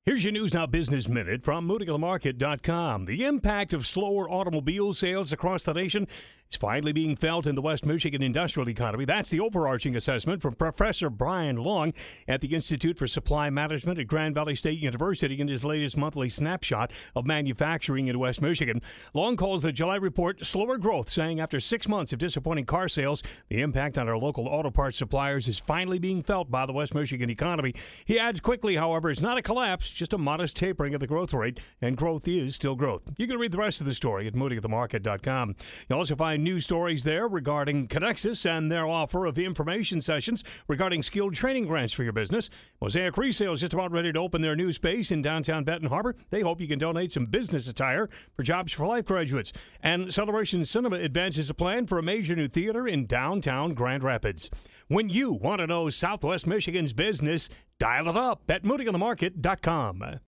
Here's your News Now Business Minute from MoodieGillMarket.com. The impact of slower automobile sales across the nation is finally being felt in the West Michigan industrial economy. That's the overarching assessment from Professor Brian Long at the Institute for Supply Management at Grand Valley State University in his latest monthly snapshot of manufacturing in West Michigan. Long calls the July report slower growth, saying after 6 months of disappointing car sales, the impact on our local auto parts suppliers is finally being felt by the West Michigan economy. He adds quickly, however, it's not a collapse, just a modest tapering of the growth rate, and growth is still growth. You can read the rest of the story at MoodieGillMarket.com. You'll also find news stories there regarding Connexus and their offer of information sessions regarding skilled training grants for your business. Mosaic Resale is just about ready to open their new space in downtown Benton Harbor. They hope you can donate some business attire for Jobs for Life graduates. And Celebration Cinema advances a plan for a major new theater in downtown Grand Rapids. When you want to know Southwest Michigan's business, dial it up at MoodieGillMarket.com.